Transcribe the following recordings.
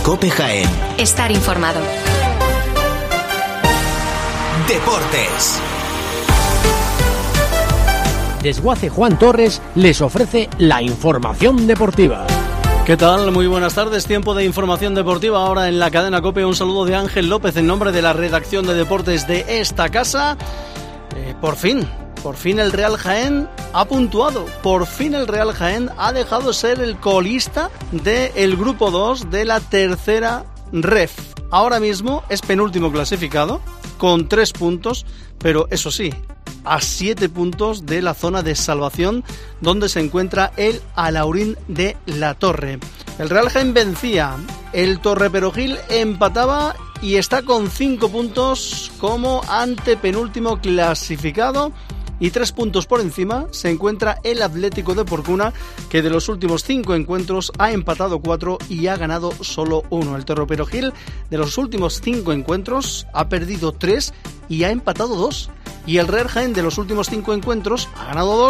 COPE Jaén. Estar informado. Deportes. Desguace Juan Torres les ofrece la información deportiva. ¿Qué tal? Muy buenas tardes, tiempo de información deportiva ahora en la cadena COPE. Un saludo de Ángel López en nombre de la redacción de deportes de esta casa. Por fin el Real Jaén ha puntuado, por fin el Real Jaén ha dejado ser el colista del grupo 2 de la tercera ref. Ahora mismo es penúltimo clasificado con 3 puntos, pero eso sí, a 7 puntos de la zona de salvación donde se encuentra el Alaurín de la Torre. El Real Jaén vencía, el Torreperogil empataba y está con 5 puntos como antepenúltimo clasificado. Y 3 puntos por encima se encuentra el Atlético de Porcuna, que de los últimos 5 encuentros ha empatado 4 y ha ganado solo 1. El Torreperogil de los últimos 5 encuentros ha perdido 3 y ha empatado 2. Y el Real Jaén de los últimos 5 encuentros ha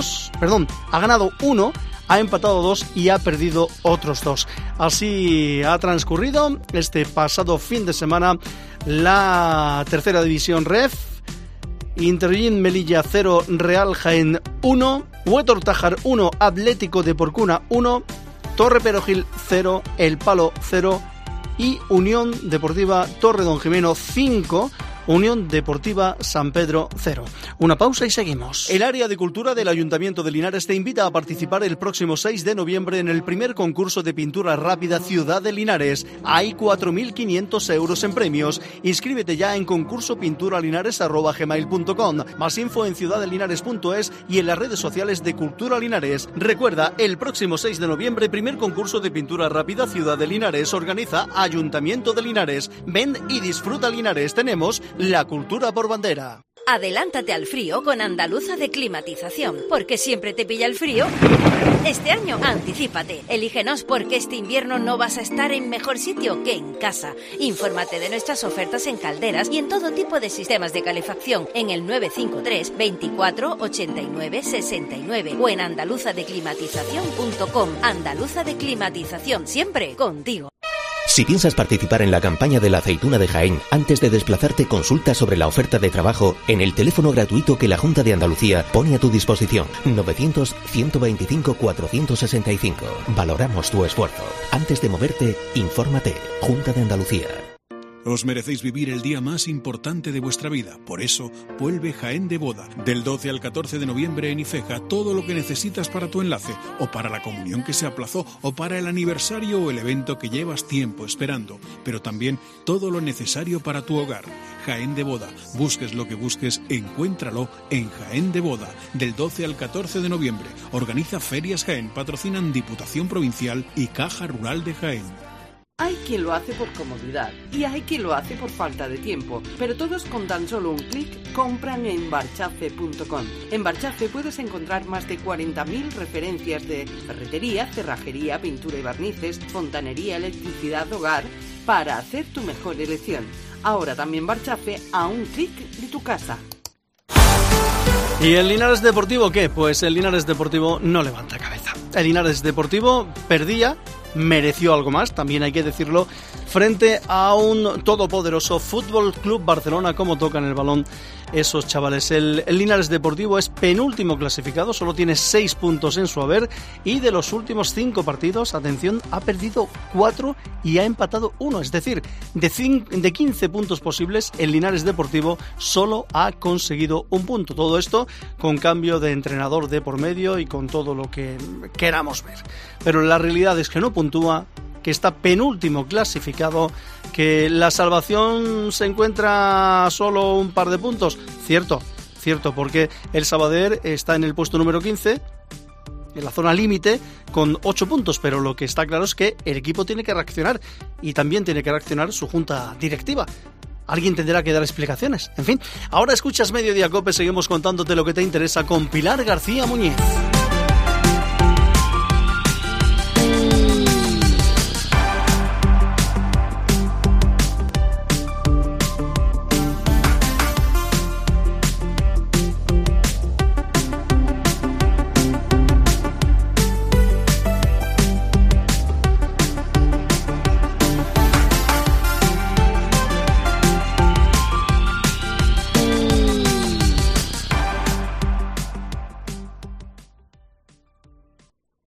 ganado 1, ha empatado 2 y ha perdido otros 2. Así ha transcurrido este pasado fin de semana la tercera división ref. Intergin Melilla 0, Real Jaén 1, Huetor Tájar 1, Atlético de Porcuna 1, Torreperogil 0, El Palo 0 y Unión Deportiva Torredonjimeno 5, Unión Deportiva San Pedro 0. Una pausa y seguimos. El área de cultura del Ayuntamiento de Linares te invita a participar el próximo 6 de noviembre en el primer concurso de pintura rápida Ciudad de Linares. Hay 4.500 euros en premios. Inscríbete ya en concurso.pinturalinares@gmail.com. Más info en ciudadelinares.es y en las redes sociales de Cultura Linares. Recuerda, el próximo 6 de noviembre, primer concurso de pintura rápida Ciudad de Linares. Organiza Ayuntamiento de Linares. Ven y disfruta Linares. Tenemos la cultura por bandera. Adelántate al frío con Andaluza de Climatización, porque siempre te pilla el frío. Este año, anticípate. Elígenos porque este invierno no vas a estar en mejor sitio que en casa. Infórmate de nuestras ofertas en calderas y en todo tipo de sistemas de calefacción en el 953 24 89 69 o en andaluzadeclimatización.com. Andaluza de Climatización, siempre contigo. Si piensas participar en la campaña de la aceituna de Jaén, antes de desplazarte consulta sobre la oferta de trabajo en el teléfono gratuito que la Junta de Andalucía pone a tu disposición. 900-125-465. Valoramos tu esfuerzo. Antes de moverte, infórmate. Junta de Andalucía. Os merecéis vivir el día más importante de vuestra vida. Por eso, vuelve Jaén de Boda. Del 12 al 14 de noviembre en Ifeja, todo lo que necesitas para tu enlace, o para la comunión que se aplazó, o para el aniversario o el evento que llevas tiempo esperando. Pero también todo lo necesario para tu hogar. Jaén de Boda. Busques lo que busques, encuéntralo en Jaén de Boda. Del 12 al 14 de noviembre. Organiza Ferias Jaén. Patrocinan Diputación Provincial y Caja Rural de Jaén. Hay quien lo hace por comodidad y hay quien lo hace por falta de tiempo, pero todos con tan solo un clic compran en barchafe.com. En Barchafe puedes encontrar más de 40.000 referencias de ferretería, cerrajería, pintura y barnices, fontanería, electricidad, hogar, para hacer tu mejor elección. Ahora también Barchafe a un clic de tu casa. ¿Y el Linares Deportivo qué? Pues el Linares Deportivo no levanta cabeza. El Linares Deportivo perdía, mereció algo más, también hay que decirlo, frente a un todopoderoso Fútbol Club Barcelona. Como tocan el balón esos chavales. El Linares Deportivo es penúltimo clasificado, solo tiene 6 puntos en su haber y de los últimos 5 partidos, atención, ha perdido 4 y ha empatado 1, es decir, de 15 puntos posibles, el Linares Deportivo solo ha conseguido un punto. Todo esto con cambio de entrenador de por medio y con todo lo que queramos ver. Pero la realidad es que no puntúa, que está penúltimo clasificado, que la salvación se encuentra a solo un par de puntos. Cierto, porque el Sabadell está en el puesto número 15, en la zona límite, con 8 puntos, pero lo que está claro es que el equipo tiene que reaccionar y también tiene que reaccionar su junta directiva. Alguien tendrá que dar explicaciones. En fin, ahora escuchas Mediodía COPE, seguimos contándote lo que te interesa con Pilar García Muñiz.